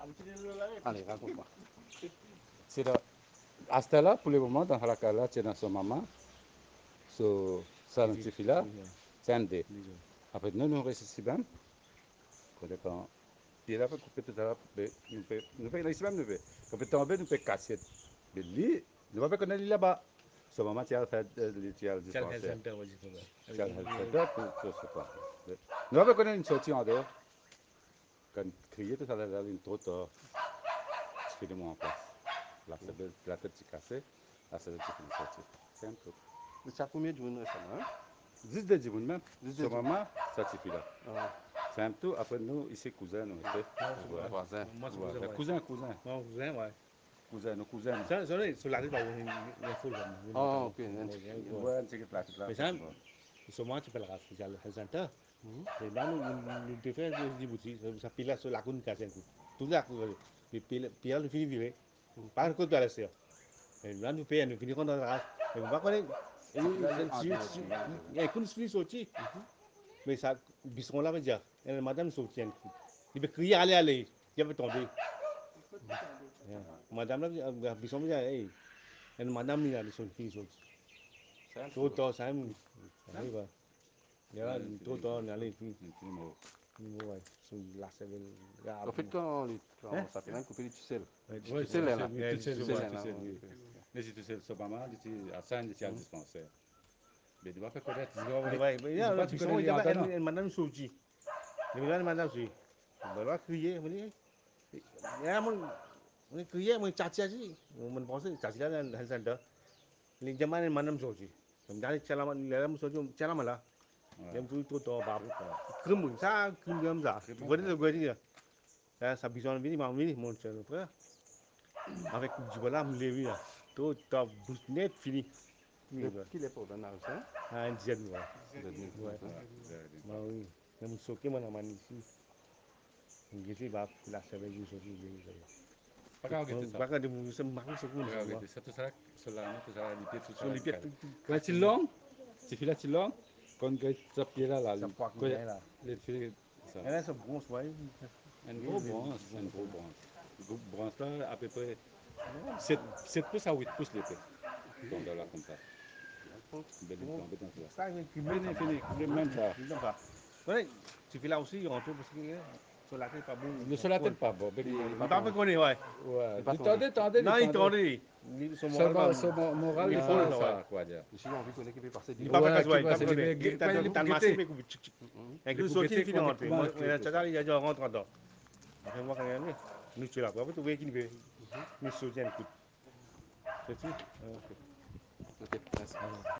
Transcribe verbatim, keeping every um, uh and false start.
Allez, raconte-moi. C'est là, à ce là pour le moment, dans la là, c'est dans son maman, so, ça, dans ce là, c'est un dé. Après, nous, nous restons ici même, pour dépend. Puis là, couper tout à l'heure, nous pouvons, nous pouvons, ici même, nous pouvons, quand on tombe, nous pouvons casser. Mais lui, nous ne pouvons pas là-bas. Son maman, tu as fait, tu as dispensaire. Tu as fait ça, tout ce pas. Nous ne pouvons pas une sortie en dehors. Quand crier tout à l'heure, une trop tard, tu fais moi en place. La tête, la tête est cassée, la tête est sortie. C'est un peu. Mais ça a combien de jours récemment hein? Juste des jours même. Juste Son des jours. maman, ça suffit là. Ah, C'est un tout. Après nous, ici, cousins, nous, tu sais. ouais, voisin. Moi, c'est Ouais, cousin, ouais. cousin, cousin. Moi, cousin, ouais. Cousin, nos cousins. Ça, ça, sur la rue, bah, il y a une foule, comme. Ah, ok. Ouais, c'est que là, là. Mais ça, souvent, tu peux le raser, c'est le centre. Et là, nous, nous, nous, faire des Djibouti, ça pile là sur la côte cassée. Tout là, puis pile, pile, nous finit vivre. Pas que tu as laissé. Et là, nous payons, nous finissons dans la race. Et on va connaître. Et il y a qu'une fille sortie. Mais ça, bisson là, dire. Et madame sortie. Il peut crier, allez, allez. Il va tomber. Madame là, bisson me dit, hey. Et madame, il a son fille sortie. Tout le temps, ça me. Ça me va. Il y a tout le temps, on allait. Ouais, sur la cervelle. En fait, quand, quand ça fait même couper les ticelles. Oui, Tu sais, là, là. tu sais, Tu je sais, vois, là, tu là. sais, oui. Mais si tu sais, ce maman, tu sais, à ça, il y a un dispensaire. Mais tu ne vas pas connaître. Ouais, il y a un bisson, il y a une madame sortie. Il y a une madame sortie. Il va crier, il dit, il y a un crier, il tchatchi, il pense que tchatchi là, dans le centre. Il y a une madame sortie. Comme dans les chalamas, il y a une sortie, chalama là. Il y a tout tout tout bab. Crème, ça, crème comme ça. Tu vois le goût de ça. Ça bisson, il dit, maman, il dit, mon cher frère. Avec du voilà, me lever là. Tout top, bouche net, fini. Qui est pour donner ça? Ah, une dizaine, ouais. Ouais. Bah oui. Même soqué, moi, dans ici. Ici, bah, la cervelle, je suis bien. Pas grave, c'est ça. Bah, quand vous se marquez, c'est cool. Pas grave, c'est ça, tout ça, cela, tout ça, les pieds, tout ça. Sur les pieds, quand tu long, tu fais là, tu long, quand tu pieds là, là, ça poids qu'il y a là. les filles, ça. Et là, ça bronze, ouais. Une grosse branche, une grosse branche. Une grosse branche là, à peu près sept pouces à huit pouces l'épée. Tombe là comme ça. Belle tombe dans ça. Ça, il Fini, fini, même ça. Ouais, tu fais là aussi, il rentre parce que sur la tête, pas bon. Le sur la tête, pas bon. Il va pas connaître, ouais. Ouais. pas Attendez, attendez, Non, il tendait. Son moral, son moral, il faut ça, quoi dire. Ici, on veut qu'on ait passer il du va pas Ouais, casser, qui il va passe, pas il connaître. veut- T'as il t'as veut le massif, guetter. mais coupe. Avec Il le faut sorti, il guetter, finit comment- rentrer. comment Moi, écrire la tout tchata, ça. il a déjà rentré dedans. Après, moi, quand il y a mis, nous, tu l'as pas, tu vois qu'il veut. Nous, soutien, écoute. C'est tout. Ok, merci.